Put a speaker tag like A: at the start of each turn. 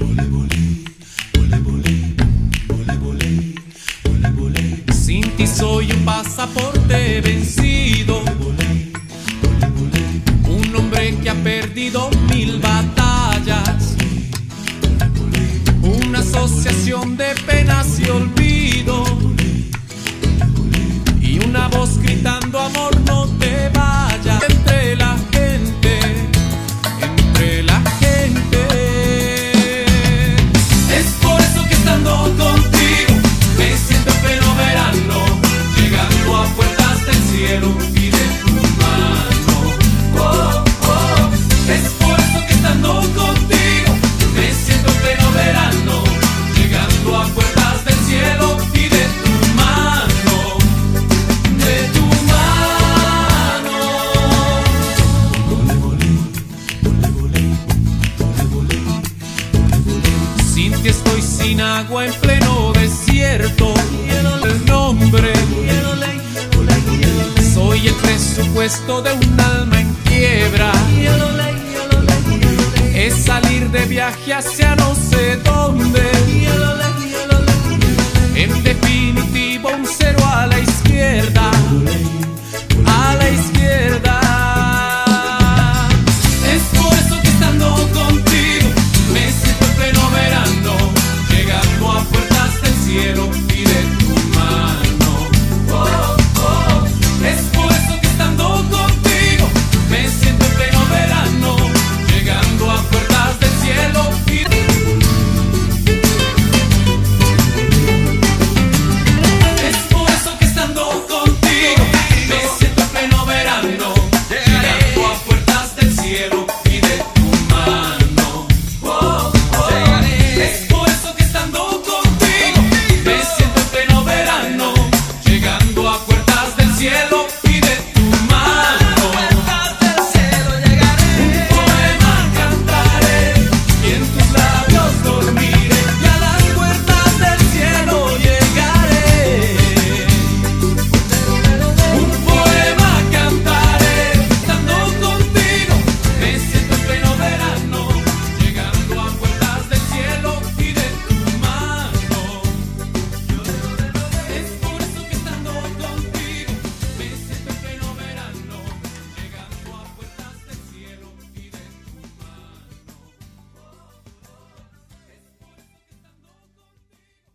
A: Sin ti soy un pasaporte vencido, un hombre que ha perdido 1000 batallas, una asociación de penas y olvido, y una voz gritando: amor, no te vayas. Entre la gente, entre la gente. Es por eso que estando contigo me siento en pleno verano, llegando a puertas del cielo y de tu mano. Oh, oh. Es por eso que estando contigo me siento en pleno verano, llegando a puertas del cielo y de tu mano, de tu mano. Sin ti estoy sin agua en pleno desierto. El nombre, soy el presupuesto de un alma en quiebra. Es salir de viaje hacia no sé dónde.